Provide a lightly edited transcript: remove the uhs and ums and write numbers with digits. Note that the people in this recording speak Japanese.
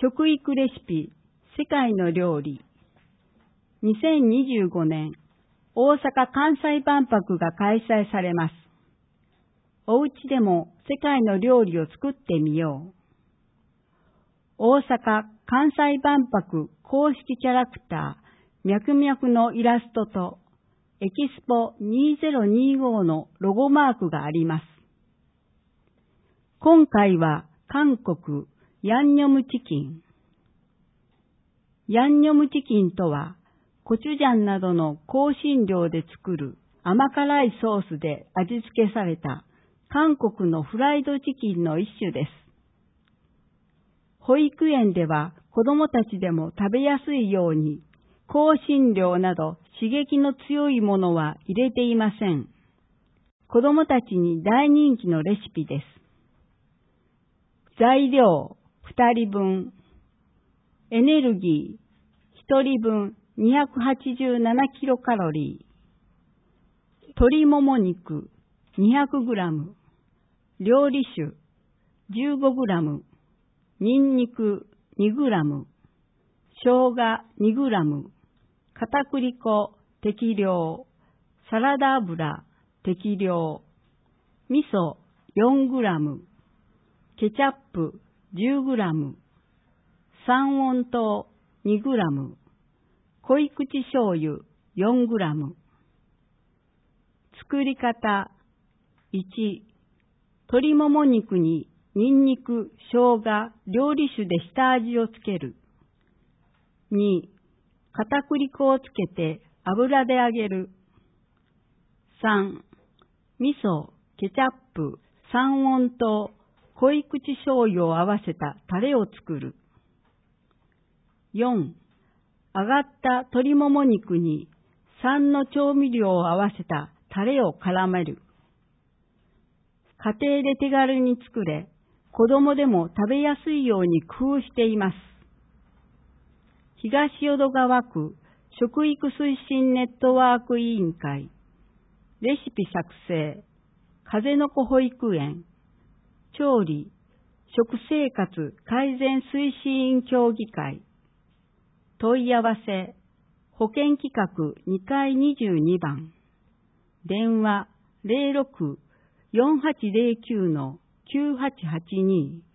食育レシピ世界の料理。2025年大阪・関西万博が開催されます。お家でも世界の料理を作ってみよう。大阪・関西万博公式キャラクターミャクミャクのイラストとエキスポ2025のロゴマークがあります。今回は韓国ヤンニョムチキン。ヤンニョムチキンとはコチュジャンなどの香辛料で作る甘辛いソースで味付けされた韓国のフライドチキンの一種です。保育園では子どもたちでも食べやすいように香辛料など刺激の強いものは入れていません。子どもたちに大人気のレシピです。材料2人分、エネルギー1人分287キロカロリー、鶏もも肉200グラム、料理酒15グラム、ニンニク2グラム、生姜2グラム、片栗粉適量、サラダ油適量、味噌4グラム、ケチャップ10グラム、三温糖2グラム、濃い口醤油4グラム。作り方1、鶏もも肉にニンニク、生姜、料理酒で下味をつける。2、片栗粉をつけて油で揚げる。3、味噌、ケチャップ、三温糖、濃い口醤油を合わせたタレを作る。4、揚がった鶏もも肉に3の調味料を合わせたタレを絡める。家庭で手軽に作れ、子供でも食べやすいように工夫しています。東淀川区食育推進ネットワーク委員会、レシピ作成、風の子保育園、調理、食生活改善推進委員協議会、問い合わせ、保健企画2階22番、電話 06-4809-9882